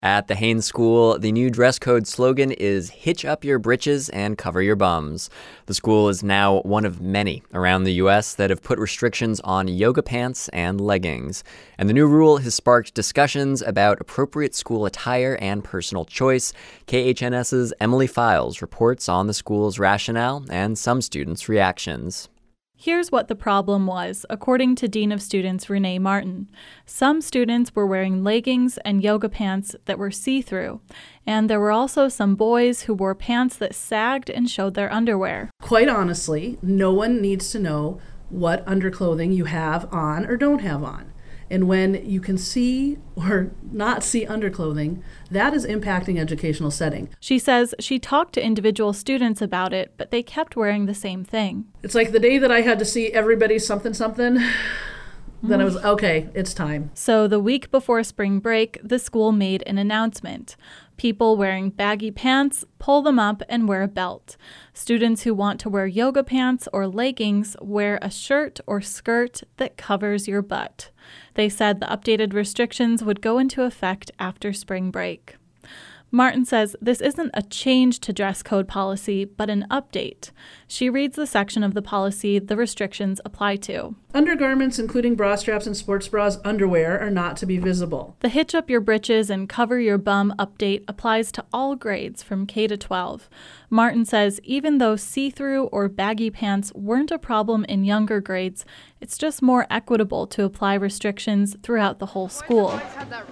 At the Haines School, the new dress code slogan is "Hitch up your britches and cover your bums." The school is now one of many around the U.S. that have put restrictions on yoga pants and leggings. And the new rule has sparked discussions about appropriate school attire and personal choice. KHNS's Emily Files reports on the school's rationale and some students' reactions. Here's what the problem was, according to Dean of Students Renee Martin. Some students were wearing leggings and yoga pants that were see-through, and there were also some boys who wore pants that sagged and showed their underwear. Quite honestly, no one needs to know what underclothing you have on or don't have on. And when you can see or not see underclothing, that is impacting educational setting. She says she talked to individual students about it, but they kept wearing the same thing. It's like the day that I had to see everybody's something, then I was, okay, it's time. So the week before spring break, the school made an announcement. People wearing baggy pants, pull them up and wear a belt. Students who want to wear yoga pants or leggings wear a shirt or skirt that covers your butt. They said the updated restrictions would go into effect after spring break. Martin says this isn't a change to dress code policy, but an update. She reads the section of the policy the restrictions apply to. Undergarments, including bra straps and sports bras underwear, are not to be visible. The hitch up your britches and cover your bum update applies to all grades from K to 12. Martin says even though see-through or baggy pants weren't a problem in younger grades, it's just more equitable to apply restrictions throughout the whole school.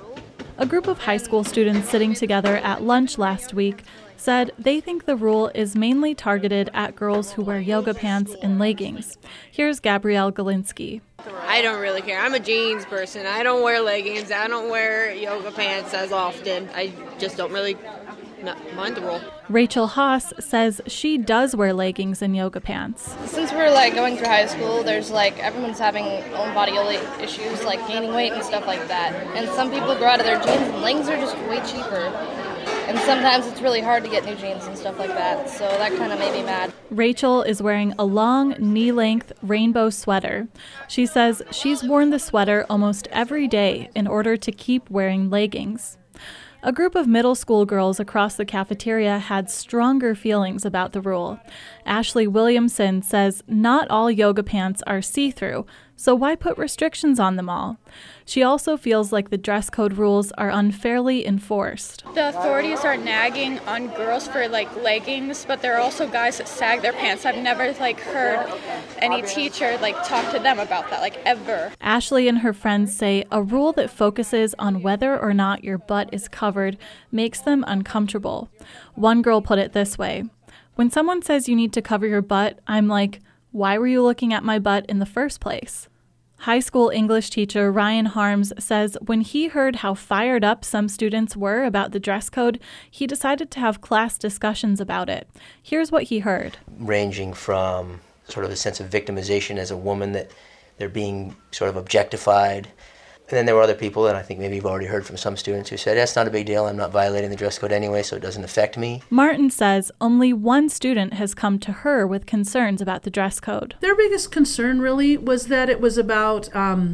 A group of high school students sitting together at lunch last week said they think the rule is mainly targeted at girls who wear yoga pants and leggings. Here's Gabrielle Galinsky. I don't really care. I'm a jeans person. I don't wear leggings. I don't wear yoga pants as often. I just don't really mind the rule. Rachel Haas says she does wear leggings and yoga pants. Since we're going through high school, there's everyone's having own body issues like gaining weight and stuff like that. And some people grow out of their jeans and leggings are just way cheaper. And sometimes it's really hard to get new jeans and stuff like that. So that kind of made me mad. Rachel is wearing a long, knee-length rainbow sweater. She says she's worn the sweater almost every day in order to keep wearing leggings. A group of middle school girls across the cafeteria had stronger feelings about the rule. Ashley Williamson says not all yoga pants are see-through, so why put restrictions on them all? She also feels like the dress code rules are unfairly enforced. The authorities are nagging on girls for leggings, but there are also guys that sag their pants. I've never heard any teacher talk to them about that ever. Ashley and her friends say a rule that focuses on whether or not your butt is covered makes them uncomfortable. One girl put it this way: when someone says you need to cover your butt, I'm like, why were you looking at my butt in the first place? High school English teacher Ryan Harms says when he heard how fired up some students were about the dress code, he decided to have class discussions about it. Here's what he heard. Ranging from sort of a sense of victimization as a woman, that they're being sort of objectified. And then there were other people, and I think maybe you've already heard from some students who said, that's not a big deal, I'm not violating the dress code anyway, so it doesn't affect me. Martin says only one student has come to her with concerns about the dress code. Their biggest concern really was that it was about,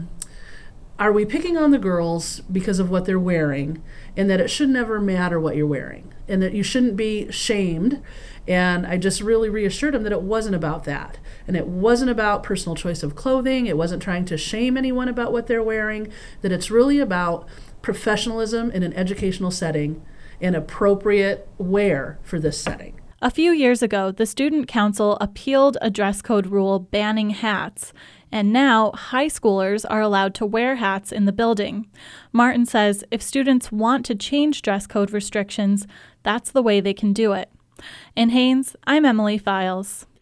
are we picking on the girls because of what they're wearing, and that it should never matter what you're wearing, and that you shouldn't be shamed. And I just really reassured them that it wasn't about that. And it wasn't about personal choice of clothing. It wasn't trying to shame anyone about what they're wearing. That it's really about professionalism in an educational setting and appropriate wear for this setting. A few years ago, the Student Council appealed a dress code rule banning hats. And now high schoolers are allowed to wear hats in the building. Martin says if students want to change dress code restrictions, that's the way they can do it. In Haines, I'm Emily Files.